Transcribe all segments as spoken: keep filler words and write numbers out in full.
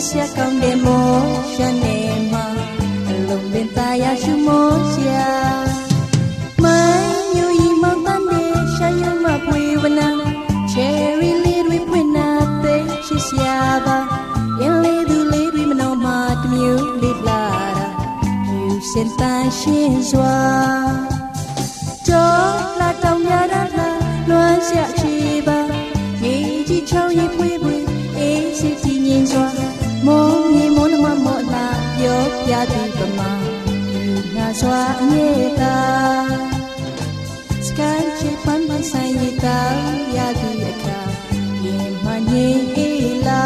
စရာကောင်းတဲ့မောရှမ်းနေမှာအလုံးပင်သားရရှုမောစရာမိုင်းညူရီမောင်တန်းတဲ့ရှာယမပွေဝနာချယ်ရီလေးတွေဖွင့်နာသိရှိစရာပါရင်လေးသူလေးတွေမနှောမှာတမျိုးလေးလာတာယူစင်တန်ရှင်းစွာကြောလာတောင်ရတာလွမ်းရှာချီပါမြေကြီးချောင်းရိပ်ပွေပွေအေးစီစီငင်းစွာမောမြေမောနမမောလာပြောပြသည်ပမာယူငါစွာအမြဲတာစကန်ချီပန်းမဆိုင်ရတာရသည်အခါရင်မငြိမ်အေးလာ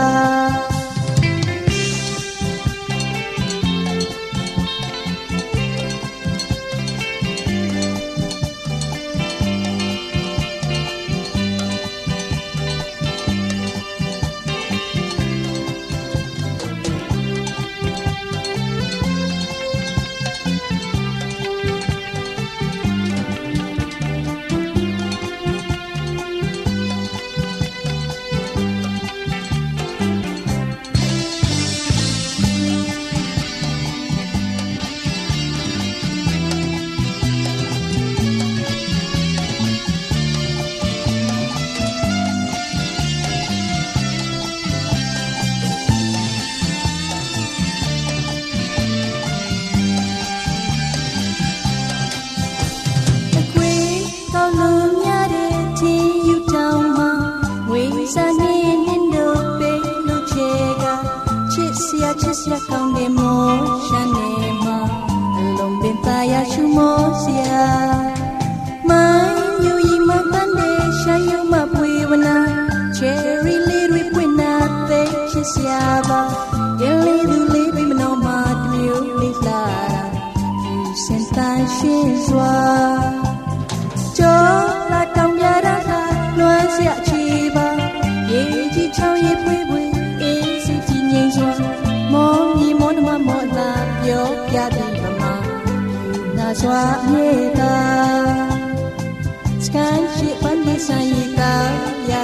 ချစ်စရာကောင်းတဲ့မောရှမ်းနေမှာအလုံးပင်သားရရှုမောစရာမိုင်းညူရီမပန်းတဲ့ရှာယမပွေဝနာချယ်ရီလေးတွေပွင့်နာသိချစ်စရာပါရင်လေးသူလေးတွေမနှောမှာတမျိုးလေးလာတာယူစင်တန်ရှင်းစွာကြောလာတောင်ပြတာလွမ်းစရာချီပါရေကြီးချောင်းရိပ်ပွေပွေအေးစီကြည်ငြိမ်စွာမောမြီမောနမမောလာပြောပြသည်ပမာယူနာစွာအမြဲတာစကန်ရှိပန်းမဆိုင်တာရ